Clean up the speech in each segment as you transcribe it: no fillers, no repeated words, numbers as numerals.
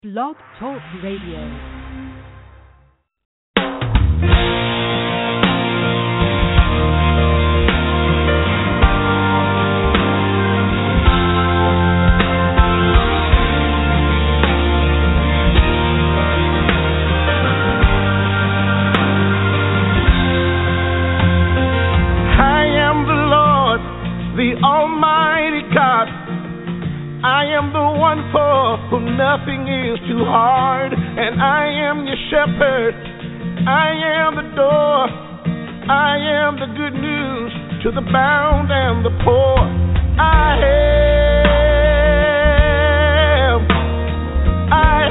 Blog Talk Radio. Nothing is too hard, and I am your shepherd. I am the door. I am the good news to the bound and the poor. I am. I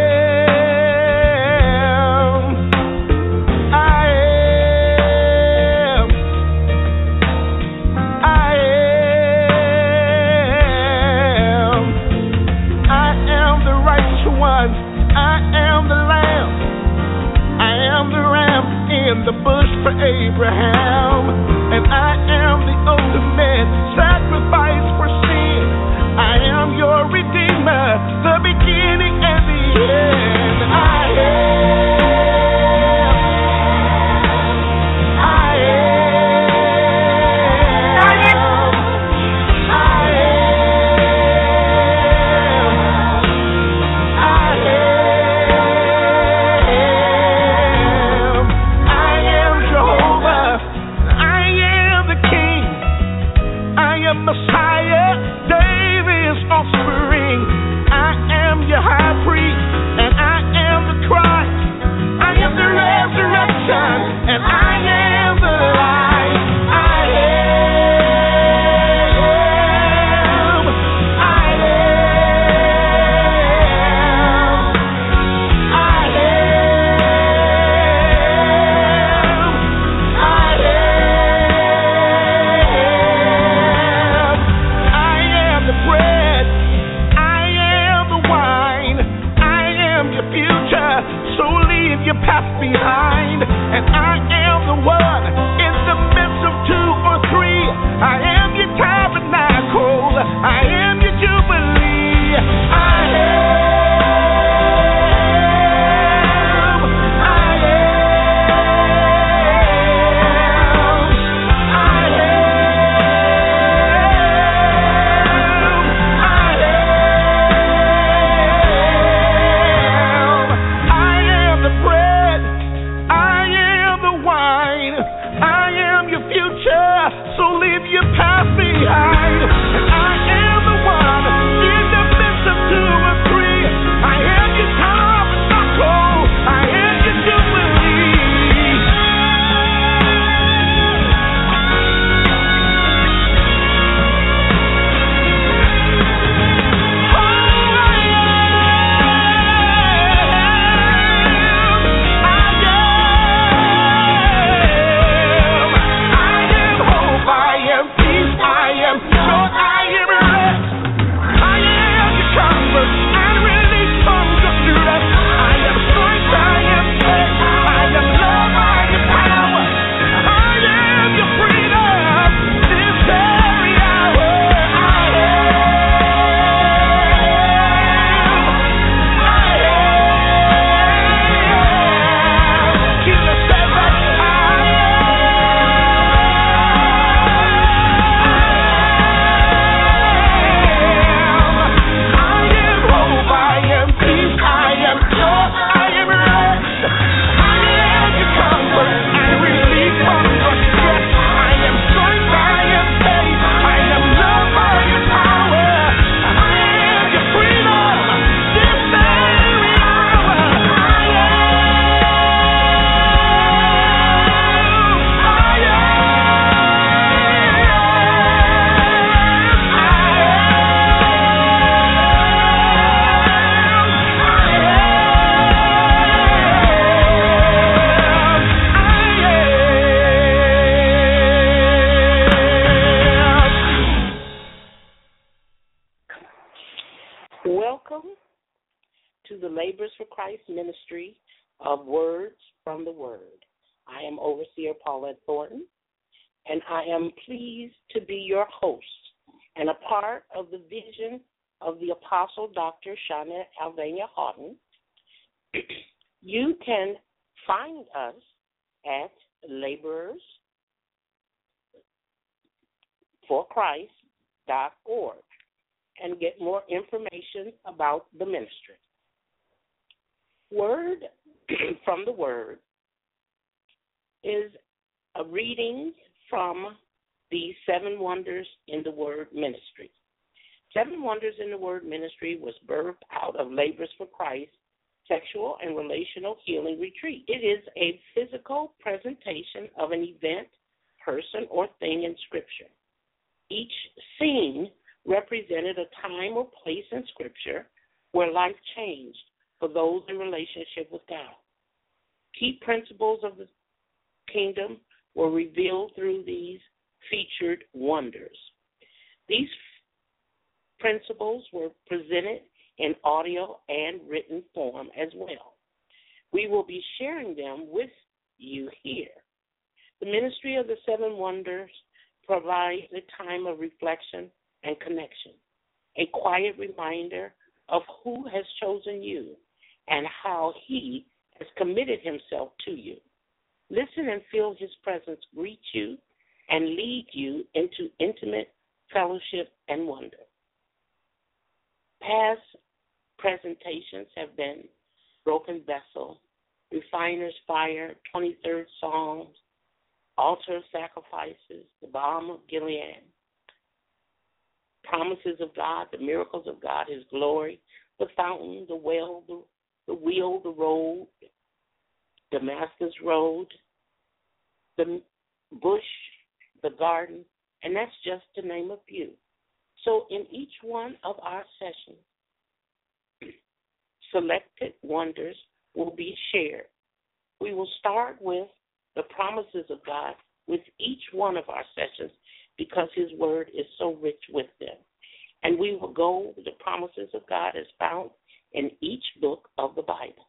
am. I am. I am. I am the righteous one. I am the lamb. I am the ram in the bush for Abraham. And I am the ultimate sacrifice for sin. I am your redeemer, the beginning and the end. I am. I am. I am. I am Jehovah. I am the King. I am Messiah, David's offspring. I am your high priest, and I am the Christ. I am the resurrection, and I am the life. I am. I am. I am. I am. I am the bread. I am the wine. I am your future. So leave your past behind. And I am the one in the midst of two or three. I am your tabernacle. I am your jubilee. I am. I am. I am the bread. I am the wine. I am your future. So leave your past behind. And I am the one in the midst of two or three. I am your tabernacle. I am your jubilee. Welcome to the Labors for Christ Ministry of Words from the Word. I am Overseer Paulette Thornton, and I am pleased to be your host and a part of the vision of the Apostle Dr. Shauna Alvania Houghton. You can find us at laborersforchrist.org and get more information about the ministry. Word from the Word is a reading from the Seven Wonders in the Word Ministry. Seven Wonders in the Word Ministry was birthed out of Labors for Christ Sexual and Relational Healing Retreat. It is a physical presentation of an event, person, or thing in Scripture. Each scene represented a time or place in Scripture where life changed for those in relationship with God. Key principles of the kingdom were revealed through these featured wonders. These principles were presented in audio and written form as well. We will be sharing them with you here. The ministry of the Seven Wonders provides a time of reflection and connection, a quiet reminder of who has chosen you and how he has committed himself to you. Listen and feel his presence greet you and lead you into intimate fellowship and wonder. Past presentations have been Broken Vessel, Refiner's Fire, 23rd Psalms, Altar Sacrifices, The Balm of Gilead, Promises of God, The Miracles of God, His Glory, The Fountain, The Well, The Wheel, The Road, Damascus Road, The Bush, The Garden, and that's just to name a few. So in each one of our sessions, selected wonders will be shared. We will start with the promises of God with each one of our sessions because his word is so rich with them. And we will go with the promises of God as found in each book of the Bible.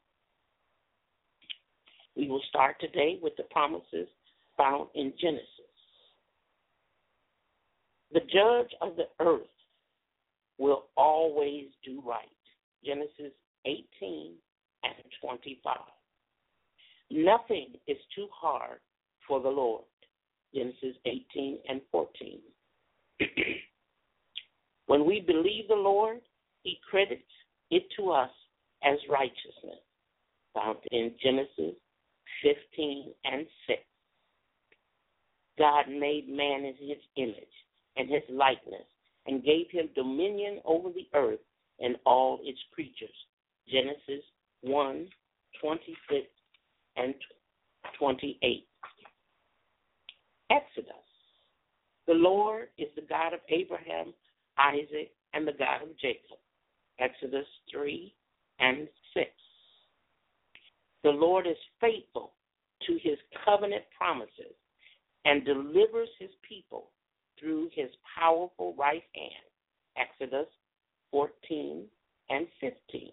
We will start today with the promises found in Genesis. The judge of the earth will always do right. Genesis 18 and 25. Nothing is too hard for the Lord. Genesis 18 and 14. When we believe the Lord, he credits it to us as righteousness. Found in Genesis 15 and 6. God made man in his image and his likeness and gave him dominion over the earth and all its creatures. Genesis 1, 26 and 28. Exodus. The Lord is the God of Abraham, Isaac, and the God of Jacob. Exodus 3 and 6. The Lord is faithful to his covenant promises and delivers his people through his powerful right hand. Exodus 14 and 15.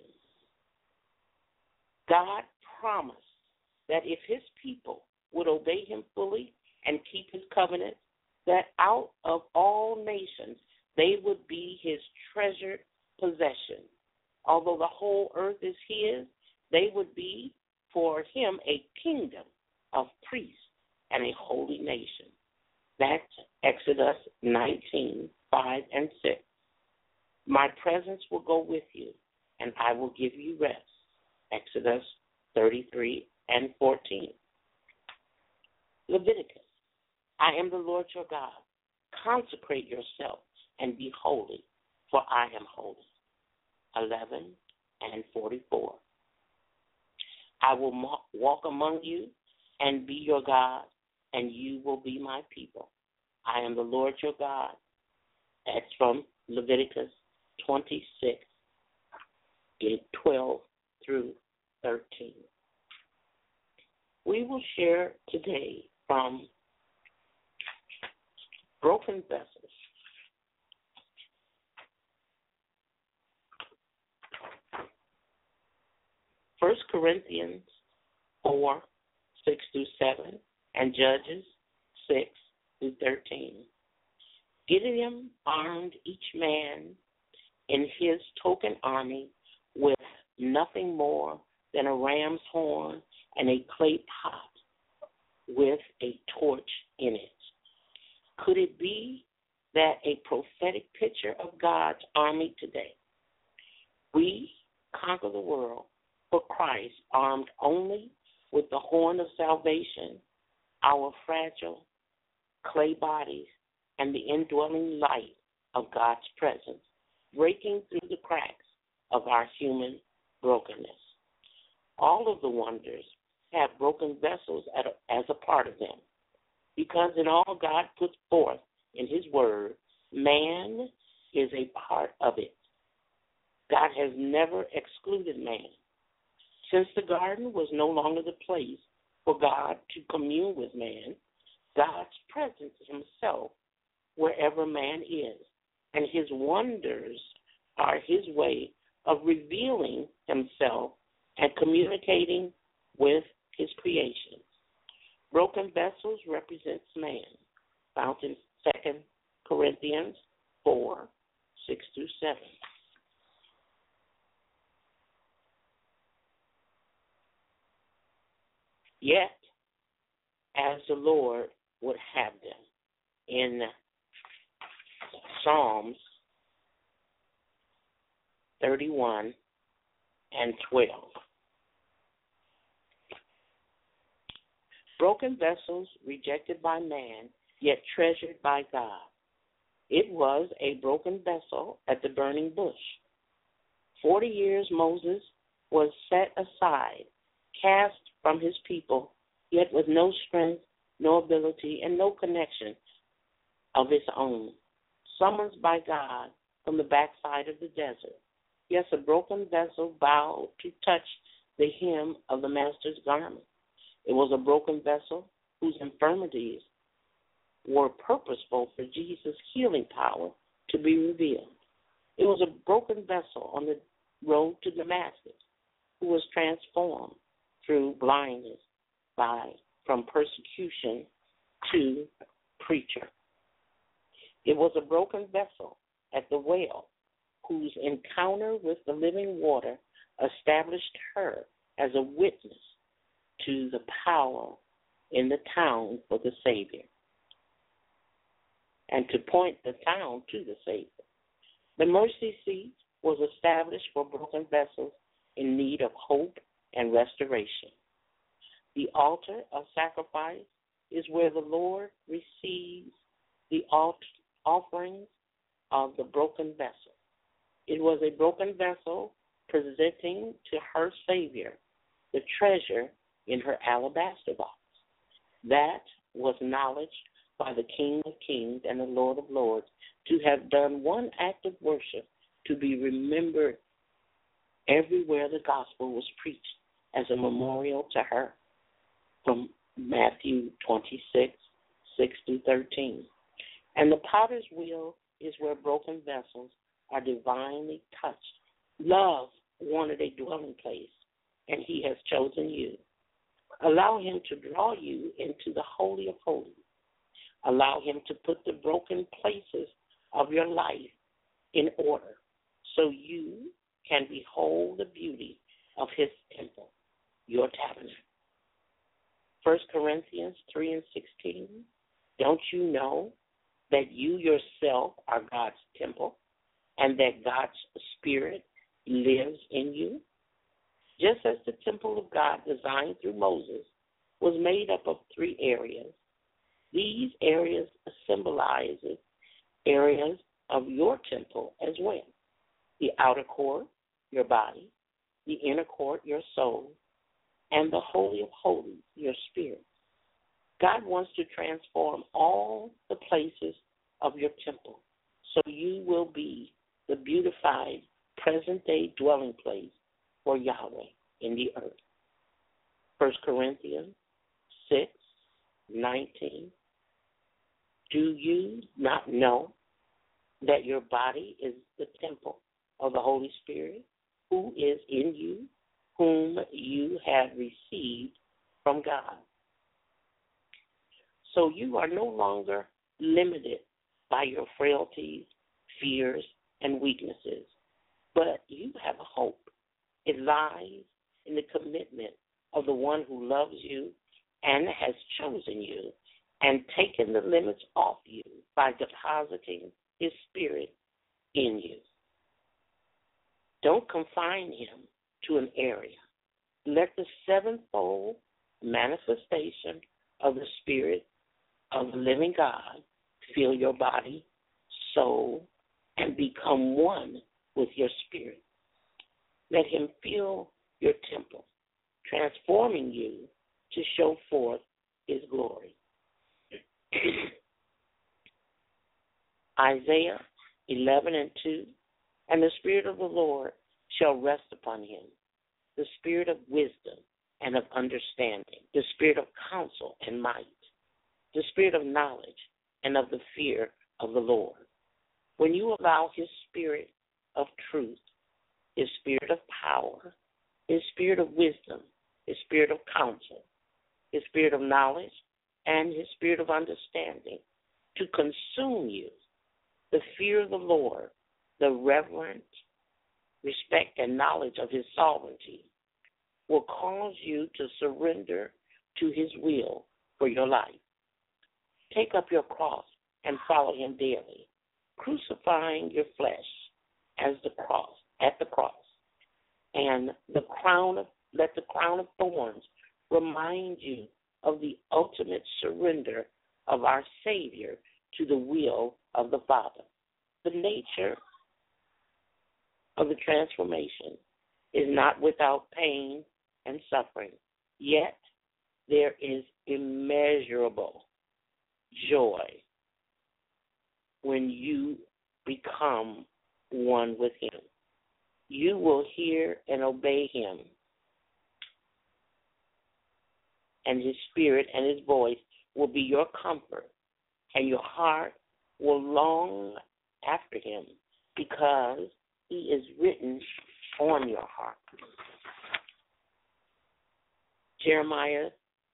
God promised that if his people would obey him fully and keep his covenant, that out of all nations they would be his treasured possession. Although the whole earth is his, they would be for him a kingdom of priests and a holy nation. That's Exodus 19, 5 and 6. My presence will go with you, and I will give you rest. Exodus 33 and 14. Leviticus. I am the Lord your God. Consecrate yourself and be holy, for I am holy. 11 and 44. I will walk among you and be your God, and you will be my people. I am the Lord your God. That's from Leviticus 26, 12 through 13. We will share today from Broken Vessels. First Corinthians 4, 6 through 7, and Judges 6 through 13. Gideon armed each man in his token army with nothing more than a ram's horn and a clay pot with a torch in it. Could it be that a prophetic picture of God's army today? We conquer the world for Christ, armed only with the horn of salvation, our fragile clay bodies, and the indwelling light of God's presence, breaking through the cracks of our human brokenness. All of the wonders have broken vessels as a part of them, because in all God puts forth in his word, man is a part of it. God has never excluded man. Since the garden was no longer the place for God to commune with man, God's presence himself wherever man is, and his wonders are his way of revealing himself and communicating with his creations. Broken vessels represents man, found in 2 Corinthians 4, 6 through 7. Yet, as the Lord would have them, in Psalms 31 and 12. Broken vessels rejected by man, yet treasured by God. It was a broken vessel at the burning bush. 40 years Moses was set aside, cast from his people, yet with no strength, no ability, and no connection of his own. Summoned by God from the backside of the desert. Yes, a broken vessel bowed to touch the hem of the master's garment. It was a broken vessel whose infirmities were purposeful for Jesus' healing power to be revealed. It was a broken vessel on the road to Damascus who was transformed through blindness from persecution to preacher. It was a broken vessel at the well whose encounter with the living water established her as a witness to the power in the town for the Savior, and to point the town to the Savior. The mercy seat was established for broken vessels in need of hope and restoration. The altar of sacrifice is where the Lord receives the offerings of the broken vessel. It was a broken vessel presenting to her Savior the treasure in her alabaster box. That was knowledge by the King of Kings and the Lord of Lords to have done one act of worship to be remembered everywhere the gospel was preached as a memorial to her, from Matthew 26, 6 through 13. And the potter's wheel is where broken vessels are divinely touched. Love wanted a dwelling place, and he has chosen you. Allow him to draw you into the Holy of Holies. Allow him to put the broken places of your life in order so you can behold the beauty of his temple, your tabernacle. 1 Corinthians 3 and 16, don't you know that you yourself are God's temple and that God's Spirit lives in you? Just as the temple of God designed through Moses was made up of 3 areas, these areas symbolize areas of your temple as well. The outer court, your body, the inner court, your soul, and the Holy of Holies, your spirit. God wants to transform all the places of your temple so you will be the beautified present-day dwelling place for Yahweh in the earth. 1 Corinthians 6, 19. Do you not know that your body is the temple of the Holy Spirit who is in you, whom you have received from God? So you are no longer limited by your frailties, fears, and weaknesses. But you have a hope. It lies in the commitment of the one who loves you and has chosen you and taken the limits off you by depositing his spirit in you. Don't confine him to an area. Let the sevenfold manifestation of the Spirit of the living God fill your body, soul, and become one with your spirit. Let him fill your temple, transforming you to show forth his glory. Isaiah 11:2, and the Spirit of the Lord shall rest upon him, the Spirit of wisdom and of understanding, the Spirit of counsel and might, the Spirit of knowledge and of the fear of the Lord. When you allow his Spirit of truth, his Spirit of power, his Spirit of wisdom, his Spirit of counsel, his Spirit of knowledge, and his Spirit of understanding to consume you, the fear of the Lord, the reverent respect and knowledge of his sovereignty will cause you to surrender to his will for your life. Take up your cross and follow him daily, crucifying your flesh at the cross, and let the crown of thorns remind you of the ultimate surrender of our Savior to the will of the Father. The nature of the transformation is not without pain and suffering, yet there is immeasurable joy when you become one with him. You will hear and obey him, and his spirit and his voice will be your comfort, and your heart will long after him because he is written on your heart. Jeremiah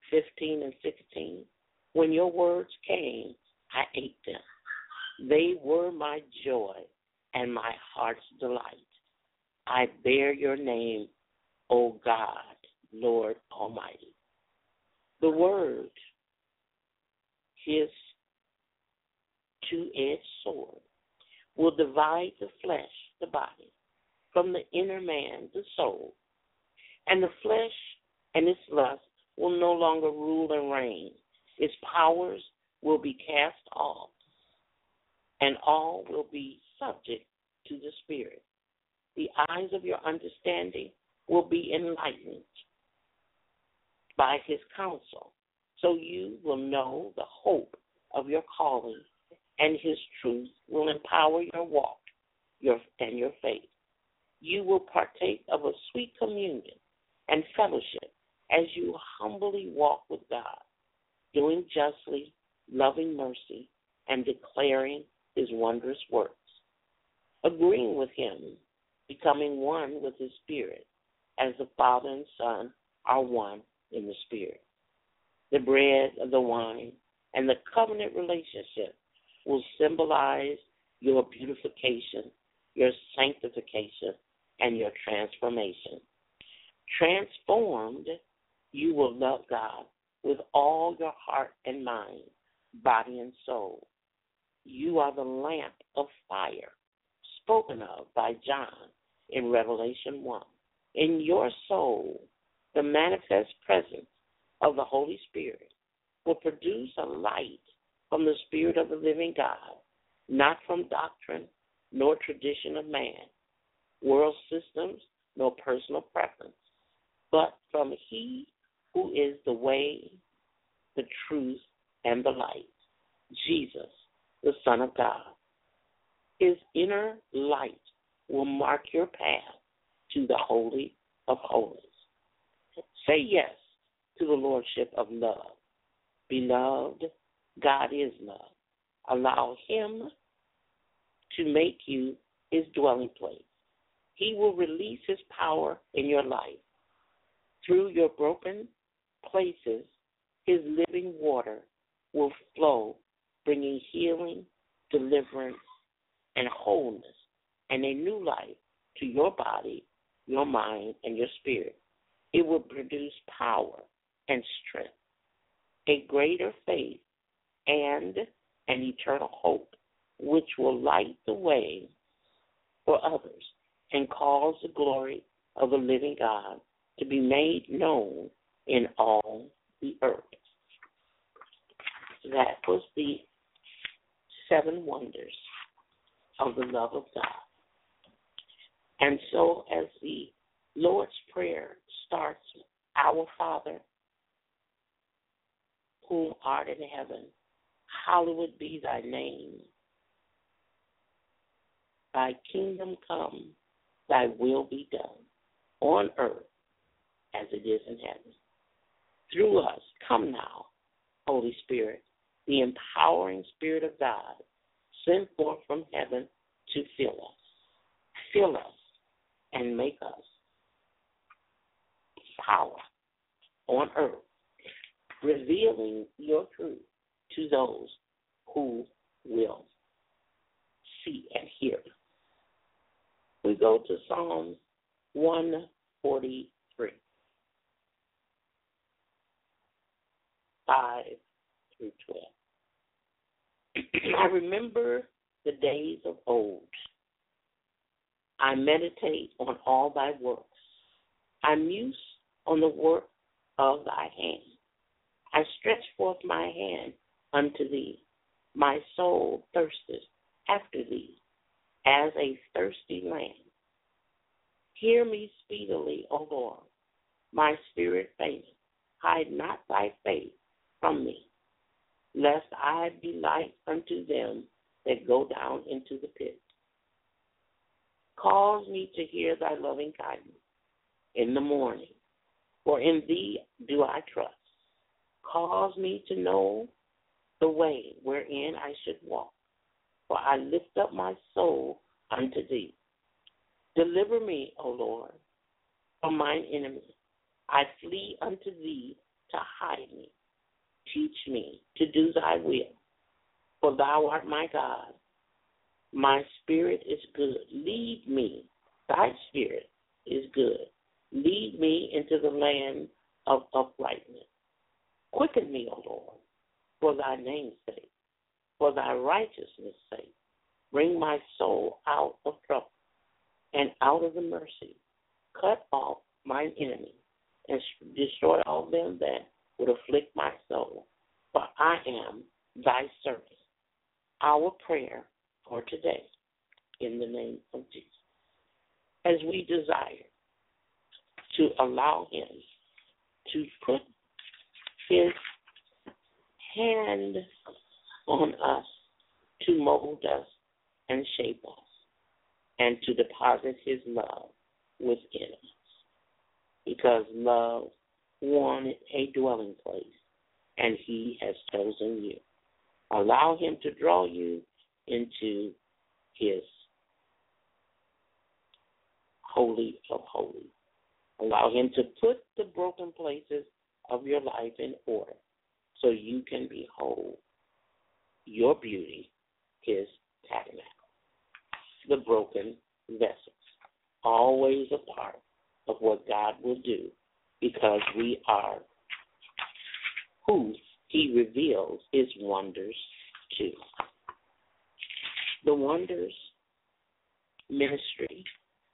15:16, when your words came, I ate them. They were my joy and my heart's delight. I bear your name, O God, Lord Almighty. The word, his two-edged sword, will divide the flesh, the body, from the inner man, the soul, and the flesh and its lust will no longer rule and reign. Its powers will be cast off, and all will be subject to the Spirit. The eyes of your understanding will be enlightened by his counsel, so you will know the hope of your calling, and his truth will empower your walk and your faith. You will partake of a sweet communion and fellowship as you humbly walk with God, doing justly, loving mercy, and declaring his wondrous works, agreeing with him, becoming one with his Spirit, as the Father and Son are one in the Spirit. The bread, the wine, and the covenant relationship will symbolize your beautification, your sanctification, and your transformation. Transformed, you will love God with all your heart and mind, body and soul. You are the lamp of fire spoken of by John in Revelation 1. In your soul, the manifest presence of the Holy Spirit will produce a light from the Spirit of the living God, not from doctrine nor tradition of man, world systems nor personal preference, but from he who is the way, the truth, and the light, Jesus, the Son of God. His inner light will mark your path to the Holy of Holies. Say yes to the Lordship of love. Beloved, God is love. Allow him to make you his dwelling place. He will release his power in your life. Through your broken places, his living water will flow, bringing healing, deliverance, and wholeness, and a new life to your body, your mind, and your spirit. It will produce power and strength, a greater faith, and an eternal hope, which will light the way for others and cause the glory of the living God to be made known in all the earth. That was the 7 wonders of the love of God. And so as the Lord's Prayer starts, Our Father, whom art in heaven, hallowed be thy name. Thy kingdom come, thy will be done, on earth as it is in heaven. Through us, come now, Holy Spirit, the empowering Spirit of God, sent forth from heaven to fill us. Fill us and make us power on earth, revealing your truth to those who will see and hear. We go to Psalm 143, 5 through 12. I remember the days of old. I meditate on all thy works. I muse on the work of thy hand. I stretch forth my hand unto thee. My soul thirsteth after thee, as a thirsty land. Hear me speedily, O Lord. My spirit fainteth. Hide not thy face from me, lest I be like unto them that go down into the pit. Cause me to hear thy loving kindness in the morning, for in thee do I trust. Cause me to know the way wherein I should walk, for I lift up my soul unto thee. Deliver me, O Lord, from mine enemy. I flee unto thee to hide me. Teach me to do thy will, for thou art my God. My spirit is good. Lead me. Thy spirit is good. Lead me into the land of uprightness. Quicken me, O Lord, for thy name's sake, for thy righteousness' sake. Bring my soul out of trouble and out of the mercy. Cut off mine enemy and destroy all them that would afflict my soul. For I am thy servant. Our prayer for today, in the name of Jesus. As we desire to allow him to put his hand on us, to mold us and shape us, and to deposit his love within us. Because love wanted a dwelling place, and he has chosen you. Allow him to draw you into his holy of holies. Allow him to put the broken places of your life in order so you can behold your beauty, his tabernacle. The broken vessels, always a part of what God will do, because we are who he reveals his wonders to. The Wonders Ministry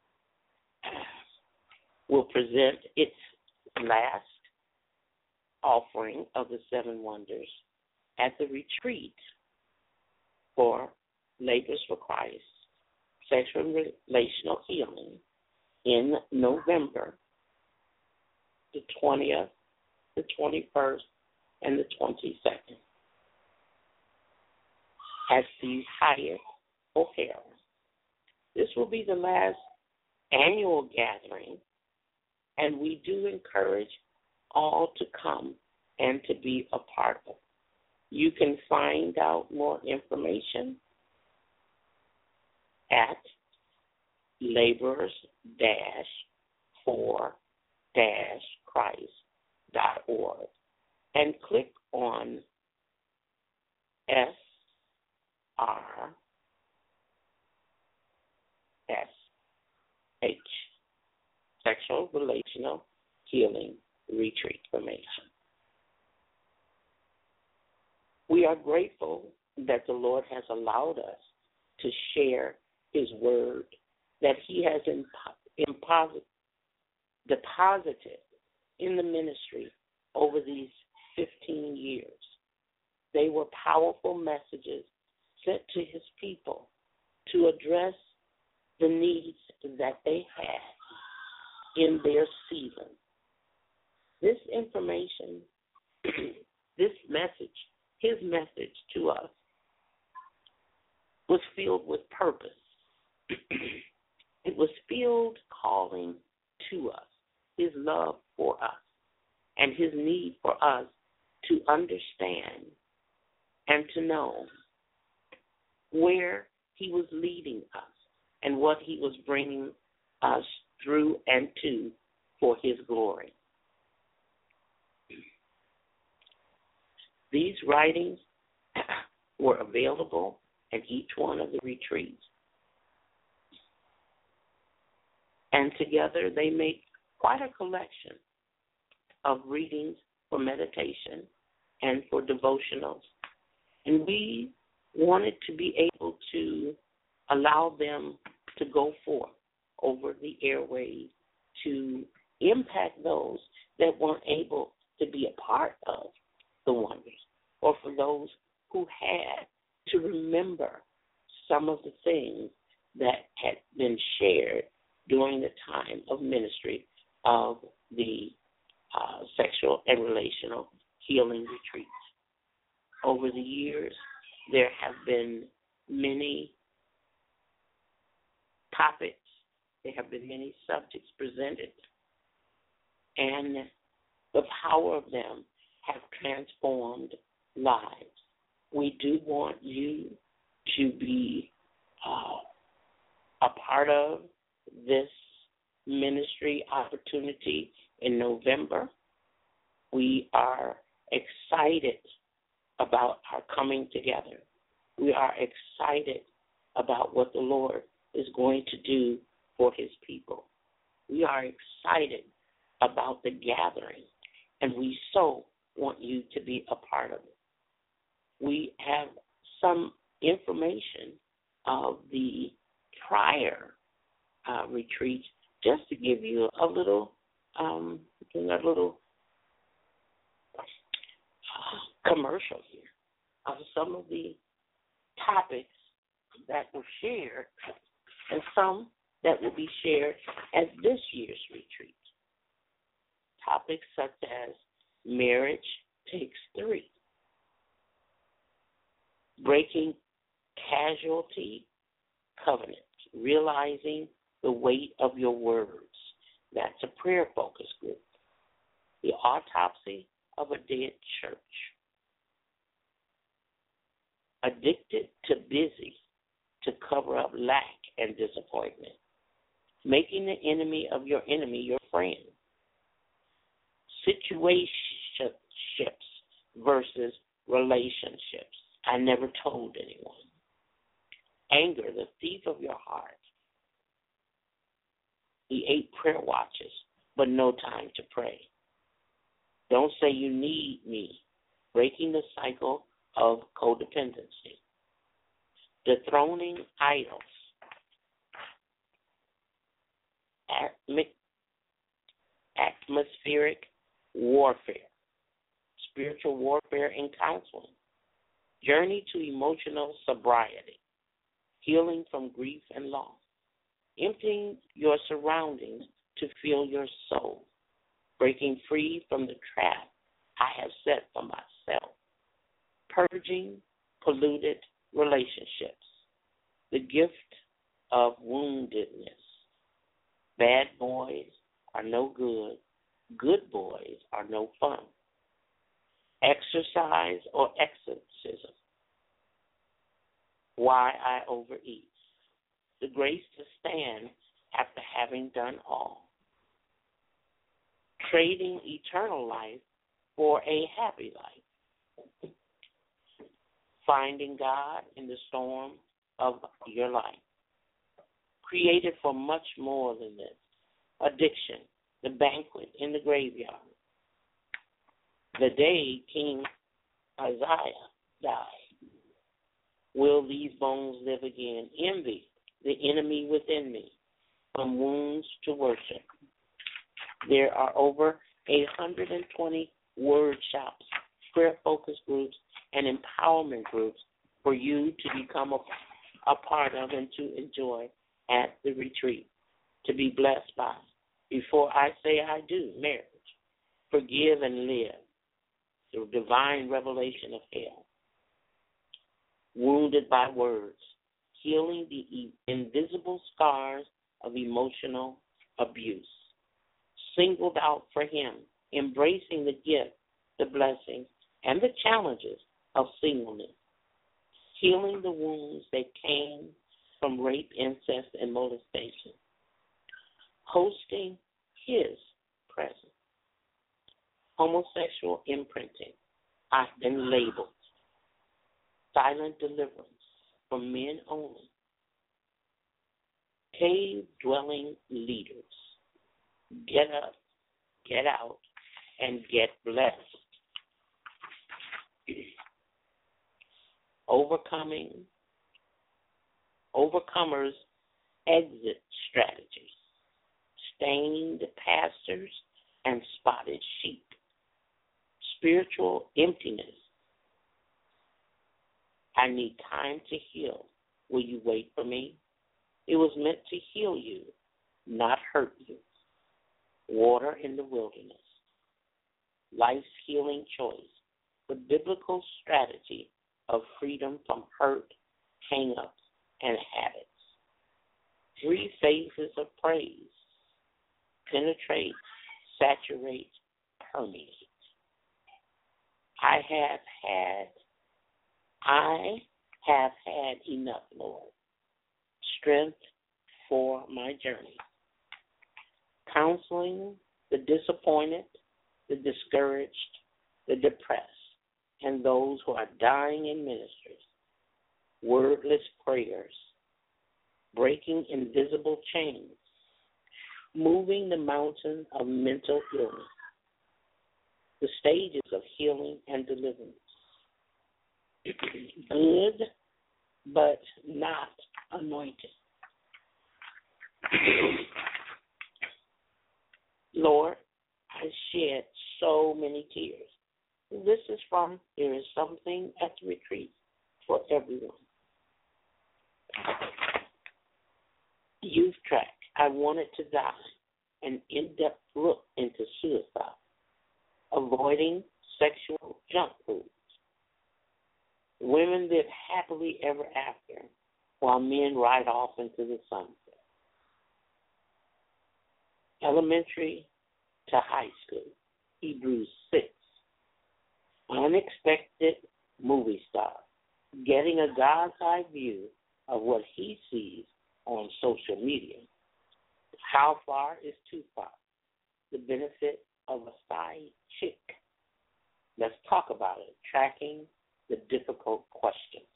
will present its last offering of the 7 wonders at the retreat for Labors for Christ, Sexual and Relational Healing, in November the 20th, the 21st, and the 22nd at the Hyatt O'Hara. This will be the last annual gathering, and we do encourage all to come and to be a part of it. You can find out more information at laborers-for-christ.org and click on SRS Sexual Relational Healing Retreat Formation. We are grateful that the Lord has allowed us to share His word, that He has deposited in the ministry over these 15 years. They were powerful messages sent to His people to address the needs that they had in their season. This information, this message, His message to us, was filled with purpose. It was filled calling to us, His love for us, and His need for us to understand and to know where He was leading us and what He was bringing us through and to for His glory. These writings were available at each one of the retreats. And together they make quite a collection of readings for meditation and for devotionals. And we wanted to be able to allow them to go forth over the airways to impact those that weren't able to be a part of the wonders, or for those who had to remember some of the things that had been shared during the time of ministry of the sexual and relational healing retreats. Over the years, there have been many topics, there have been many subjects presented, and the power of them have transformed lives. We do want you to be a part of this ministry opportunity in November. We are excited about our coming together. We are excited about what the Lord is going to do for His people. We are excited about the gathering, and we so want you to be a part of it. We have some information of the prior retreats just to give you a little commercial here of some of the topics that were shared and some that will be shared at this year's retreat. Topics such as marriage takes three, breaking casualty covenants, realizing the weight of your words. That's a prayer focus group. The autopsy of a dead church. Addicted to busy to cover up lack and disappointment. Making the enemy of your enemy your friend. Situationships versus relationships. I never told anyone. Anger, the thief of your heart. The 8 prayer watches, but no time to pray. Don't say you need me. Breaking the cycle of codependency. Dethroning idols. Atmospheric warfare. Spiritual warfare and counseling. Journey to emotional sobriety. Healing from grief and loss. Emptying your surroundings to fill your soul. Breaking free from the trap I have set for myself. Purging polluted relationships. The gift of woundedness. Bad boys are no good. Good boys are no fun. Exercise or exorcism. Why I overeat. The grace to stand after having done all. Trading eternal life for a happy life. Finding God in the storm of your life. created for much more than this. Addiction, the banquet in the graveyard. The day King Isaiah died. Will these bones live again? Envy, the enemy within me, from wounds to worship. There are over 120 word shops, prayer focus groups, and empowerment groups for you to become a part of and to enjoy at the retreat, to be blessed by. Before I say I do, marriage, forgive and live, the divine revelation of hell, wounded by words, healing the invisible scars of emotional abuse, singled out for him, embracing the gift, the blessings, and the challenges of singleness, healing the wounds that came from rape, incest, and molestation, hosting his presence, homosexual imprinting, I've been labeled, silent deliverance from men only, cave-dwelling leaders, get up, get out, and get blessed. Overcomers exit strategies, stained pastors and spotted sheep, spiritual emptiness. I need time to heal. Will you wait for me? It was meant to heal you, not hurt you. Water in the wilderness, life's healing choice, the biblical strategy of freedom from hurt, hang-ups, and habits. 3 phases of praise: penetrate, saturate, permeate. I have had enough, Lord. Strength for my journey. Counseling the disappointed, the discouraged, the depressed, and those who are dying in ministries. Wordless prayers. Breaking invisible chains. Moving the mountain of mental illness. The stages of healing and deliverance. Good, but not anointed. Lord, I shed so many tears. This is from There Is Something at the Retreat for Everyone. Youth track, I Wanted to Die, an in-depth look into suicide, avoiding sexual junk foods. Women live happily ever after, while men ride off into the sunset. Elementary to high school, Hebrews 6. Unexpected movie star, getting a God's eye view of what he sees on social media. How far is too far? The benefit of a side chick. Let's talk about it. Tracking the difficult questions.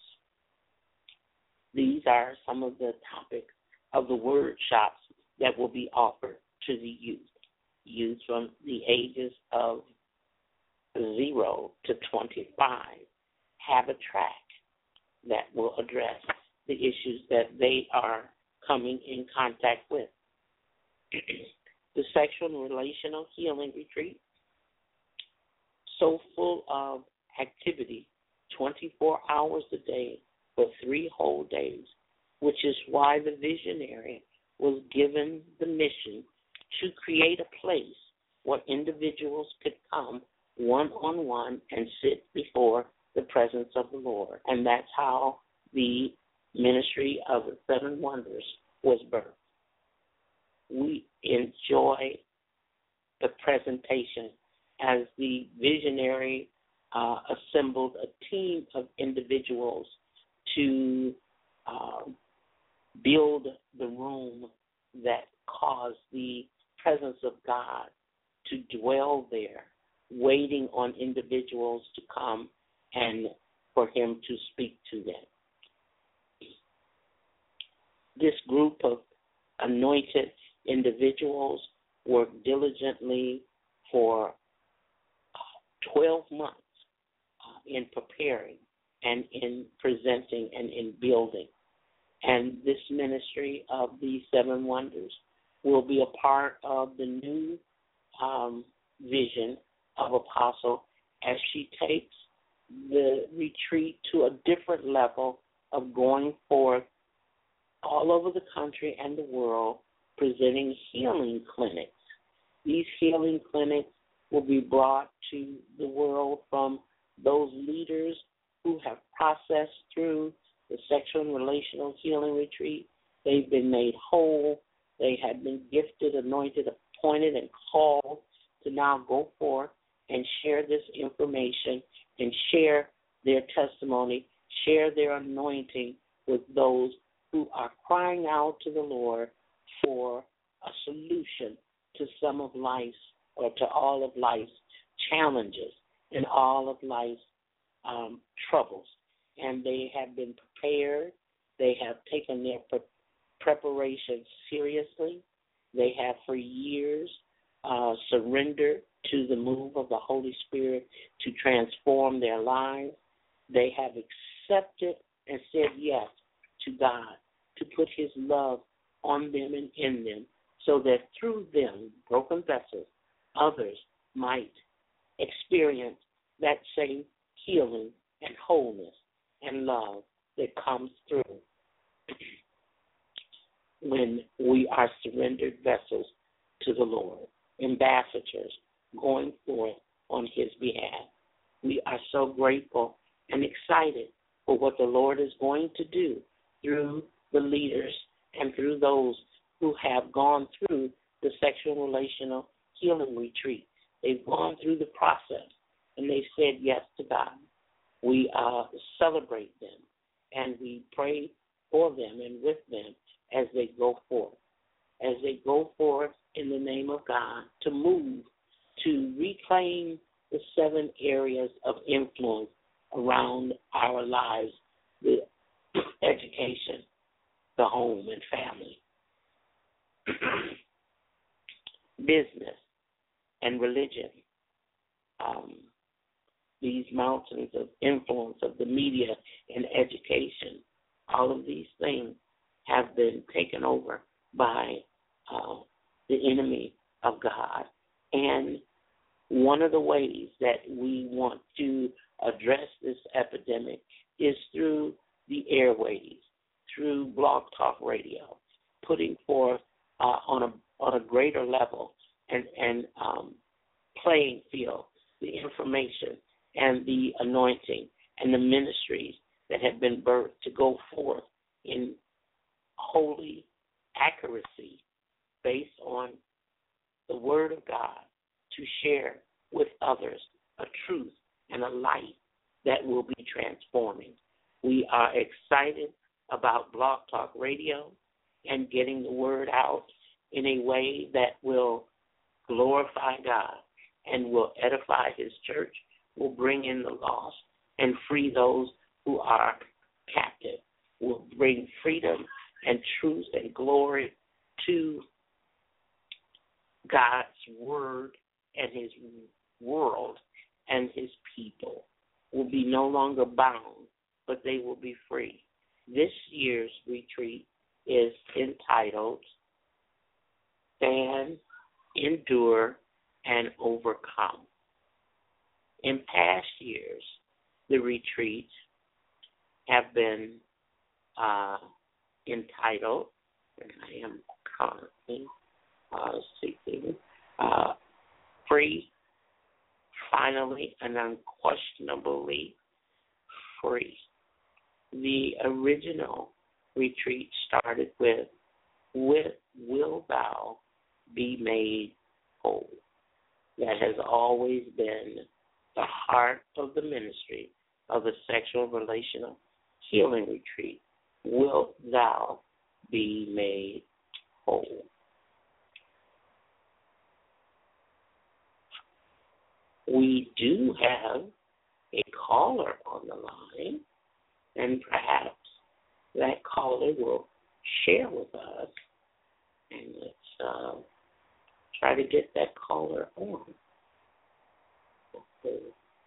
These are some of the topics of the workshops that will be offered to the youth from the ages of 0 to 25 have a track that will address the issues that they are coming in contact with. The Sexual and Relational Healing Retreat, so full of activity, 24 hours a day for 3 whole days, which is why the visionary was given the mission to create a place where individuals could come one-on-one and sit before the presence of the Lord. And that's how the ministry of the 7 Wonders was birthed. We enjoy the presentation as the visionary assembled a team of individuals to build the room that caused the presence of God to dwell there, waiting on individuals to come and for him to speak to them. This group of anointed individuals worked diligently for 12 months in preparing and in presenting and in building. And this ministry of the Seven Wonders will be a part of the new vision of Apostle as she takes the retreat to a different level of going forth all over the country and the world presenting healing clinics. These healing clinics will be brought to the world from those leaders who have processed through the sexual and relational healing retreat. They've been made whole. They have been gifted, anointed, appointed, and called to now go forth and share this information and share their testimony, share their anointing with those who are crying out to the Lord for a solution to some of life's or to all of life's challenges and all of life's troubles. And they have been prepared. They have taken their preparation seriously. They have for years surrendered to the move of the Holy Spirit to transform their lives. They have accepted and said yes to God, to put His love on them and in them, so that through them, broken vessels, others might experience that same healing and wholeness and love that comes through when we are surrendered vessels to the Lord, ambassadors going forth on His behalf. We are so grateful and excited for what the Lord is going to do through the leaders and through those who have gone through the sexual relational healing retreat. They've gone through the process, and they've said yes to God. We celebrate them, and we pray for them and with them as they go forth. As they go forth in the name of God to move, to reclaim the 7 areas of influence around our lives, the education, the home and family, business and religion, these mountains of influence of the media and education. All of these things have been taken over by the enemy of God. And one of the ways that we want to address this epidemic is through the airways, through Blog Talk Radio, putting forth on a greater level and playing field the information and the anointing and the ministries that have been birthed to go forth in holy accuracy based on the Word of God to share with others a truth and a light that will be transforming. We are excited about Blog Talk Radio and getting the word out in a way that will glorify God and will edify His church, will bring in the lost and free those who are captive, will bring freedom and truth and glory to God's word and His world, and His people will be no longer bound, but they will be free. This year's retreat is entitled Stand, Endure, and Overcome. In past years, the retreats have been entitled, and I am currently seeking, Free, Finally, and Unquestionably Free. The original retreat started with Will Thou Be Made Whole? That has always been the heart of the ministry of the Sexual Relational Healing Retreat. Will Thou Be Made Whole? We do have a caller on the line, and perhaps that caller will share with us And let's try to get that caller on. Okay.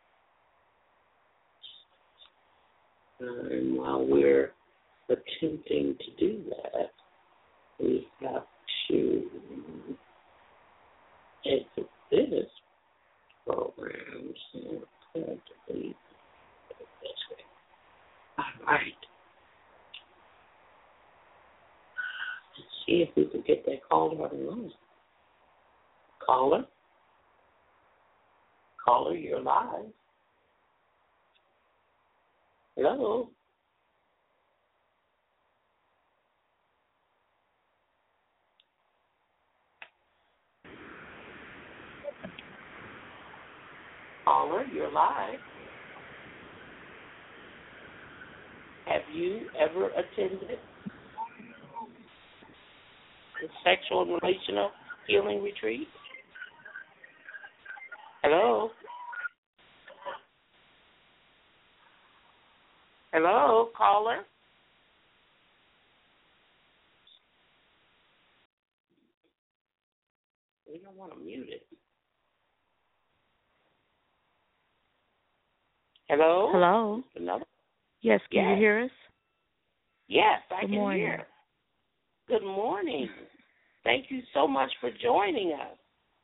And while we're attempting to do that, we have to exit this program. So we're going to leave it this way. All right. Let's see if we can get that caller on the line. Caller, you're live. Hello. Caller, you're live. Have you ever attended the Sexual and Relational Healing Retreat? Hello? Hello, caller? We don't want to mute it. Hello? Hello? Another? Yes, can you hear us? Yes, I Good can morning. hear. Good morning. Thank you so much for joining us.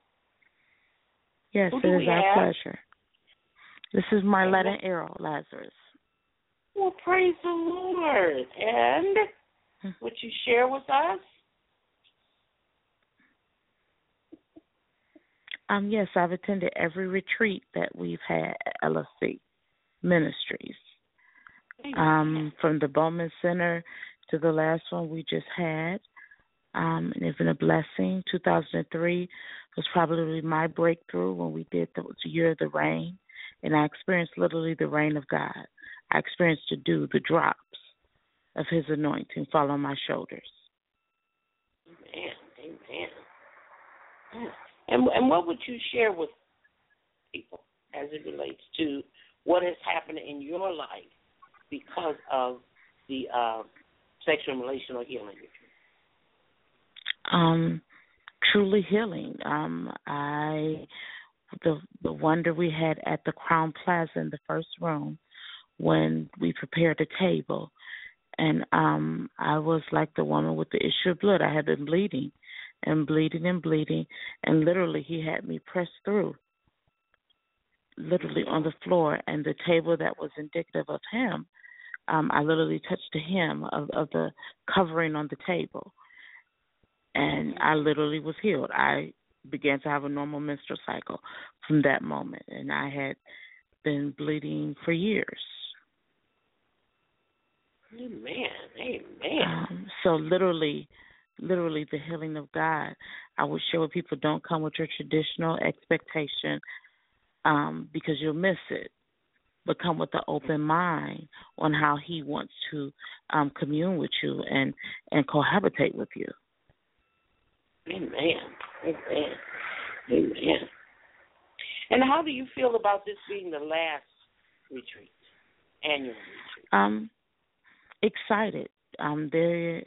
Yes, Who it do is we our have? pleasure. This is Marletta Errol Lazarus. Well, praise the Lord. And would you share with us? Yes, I've attended every retreat that we've had at LFC Ministries. From the Bowman Center to the last one we just had. And it's been a blessing. 2003 was probably my breakthrough when we did the Year of the Rain. And I experienced literally the rain of God. I experienced the drops of His anointing fall on my shoulders. Amen. And what would you share with people as it relates to what has happened in your life because of the sexual and relational healing retreat? Truly healing. The wonder we had at the Crown Plaza in the first room when we prepared the table, and I was like the woman with the issue of blood. I had been bleeding, and literally He had me press through, literally on the floor, and the table that was indicative of Him, I literally touched the hem of the covering on the table, and I literally was healed. I began to have a normal menstrual cycle from that moment, and I had been bleeding for years. Amen. So literally the healing of God. I would share with people, don't come with your traditional expectation because you'll miss it, but come with an open mind on how He wants to commune with you and cohabitate with you. Amen. And how do you feel about this being the last retreat, annual retreat? Excited. Very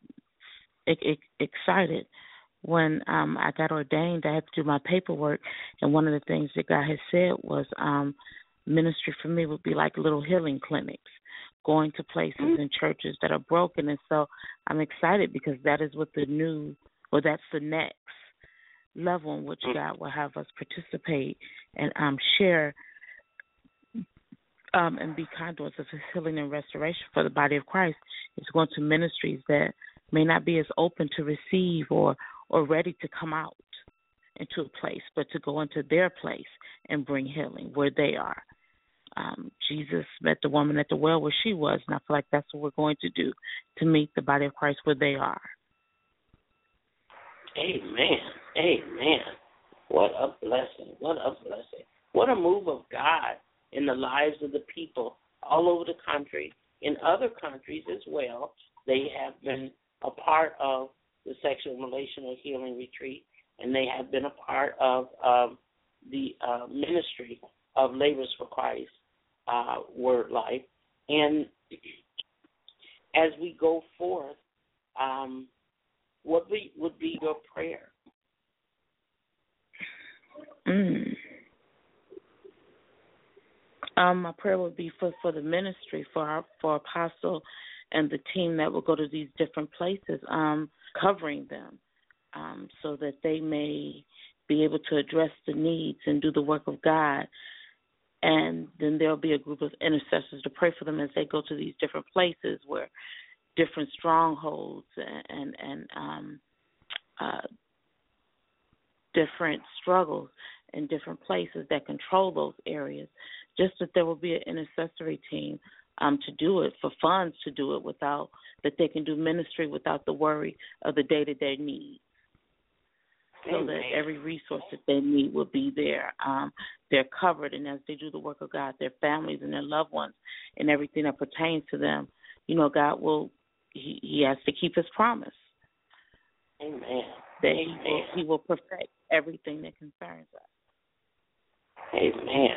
excited. When I got ordained, I had to do my paperwork, and one of the things that God had said was ministry for me would be like little healing clinics, going to places and churches that are broken. And so I'm excited because that is what that's the next level in which God will have us participate and share and be conduits of His healing and restoration for the body of Christ. It's going to ministries that may not be as open to receive or ready to come out into a place, but to go into their place and bring healing where they are. Jesus met the woman at the well where she was, and I feel like that's what we're going to do, to meet the body of Christ where they are. Amen. What a blessing. What a move of God in the lives of the people all over the country, in other countries as well. They have been a part of the Sexual and Relational Healing Retreat, and they have been a part of the ministry of Laborers for Christ, Word Life. And as we go forth, what would be your prayer? My prayer would be for the ministry, for Apostle and the team that will go to these different places, covering them, so that they may be able to address the needs and do the work of God. And then there'll be a group of intercessors to pray for them as they go to these different places where different strongholds and different struggles in different places that control those areas. Just that there will be an intercessory team to do it, for funds to do it, without that they can do ministry without the worry of the day-to-day needs. So that every resource that they need will be there. They're covered, and as they do the work of God, their families and their loved ones and everything that pertains to them, God will, He has to keep His promise. Amen. That He will perfect everything that concerns us. Amen.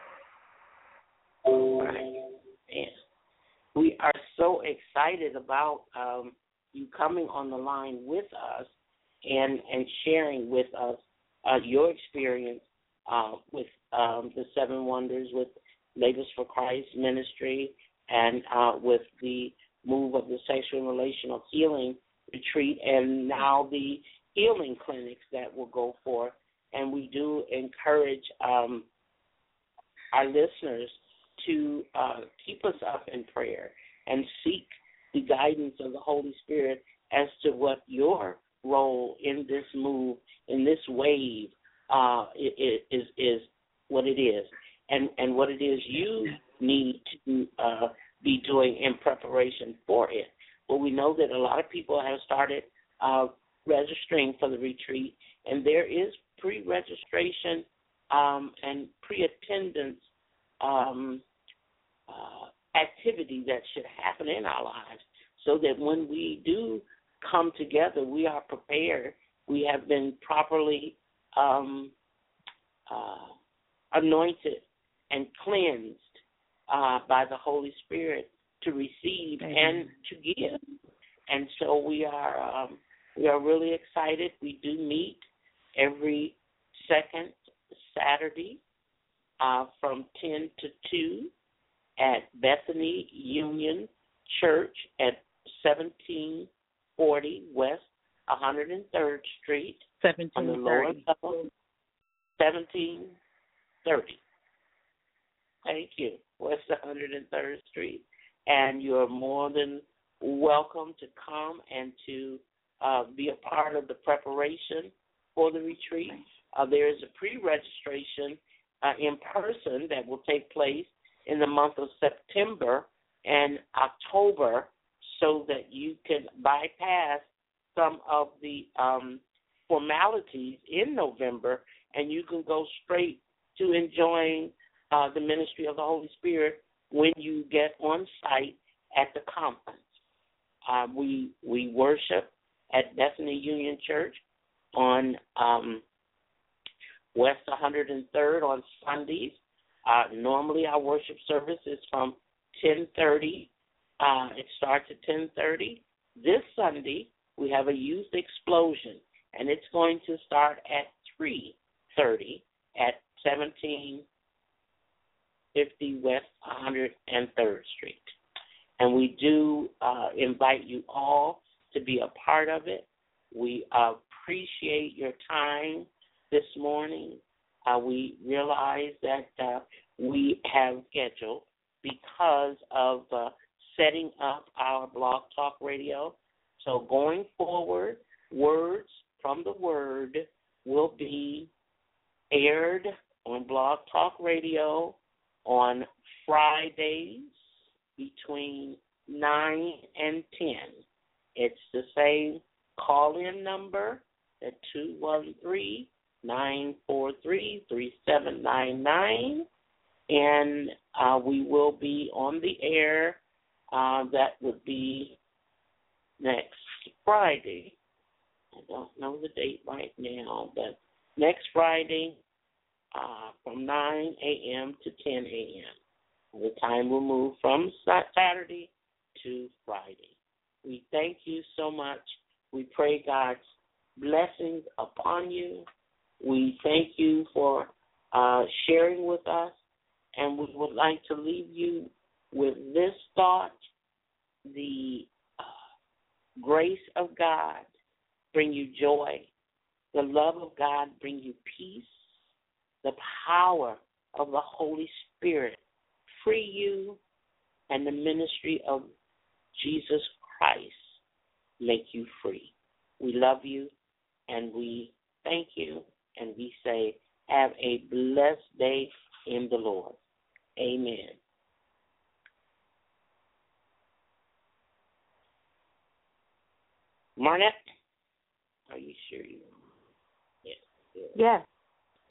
All right. Amen. We are so excited about you coming on the line with us and sharing with us your experience with the Seven Wonders, with Labors for Christ Ministry, and with the move of the Sexual and Relational Healing Retreat, and now the healing clinics that will go forth. And we do encourage our listeners to keep us up in prayer and seek the guidance of the Holy Spirit as to what your role in this move, in this wave, is what it is, and what it is you need to be doing in preparation for it. Well, we know that a lot of people have started registering for the retreat, and there is pre-registration and pre-attendance activity that should happen in our lives, so that when we do come together, we are prepared. We have been properly anointed and cleansed by the Holy Spirit to receive and to give. And so we are really excited. We do meet every second Saturday from 10 to 2 at Bethany Union Church at 1740 West 103rd Street. 1730. On the lower level. 1730. Thank you. West 103rd Street. And you're more than welcome to come and to be a part of the preparation for the retreat. There is a pre-registration in person that will take place in the month of September and October, so that you can bypass some of the formalities in November, and you can go straight to enjoying the ministry of the Holy Spirit when you get on site at the conference. We worship at Bethany Union Church on West 103rd on Sundays. Normally our worship service is from 10:30. It starts at 10:30. This Sunday we have a youth explosion, and it's going to start at 3:30 at 1750 West 103rd Street. And we do invite you all to be a part of it. We appreciate your time this morning. We realize that we have scheduled, because of setting up our Blog Talk Radio. So going forward, Words from the Word will be aired on Blog Talk Radio on Fridays between 9 and 10. It's the same call-in number at 213-943-3799, and we will be on the air. That would be next Friday. I don't know the date right now, but next Friday from 9 a.m. to 10 a.m. The time will move from Saturday to Friday. We thank you so much. We pray God's blessings upon you. We thank you for sharing with us, and we would like to leave you with this thought: the grace of God bring you joy, the love of God bring you peace, the power of the Holy Spirit free you, and the ministry of Jesus Christ make you free. We love you, and we thank you, and we say, have a blessed day in the Lord. Amen. Marnette, are you sure you? Yes. Yes.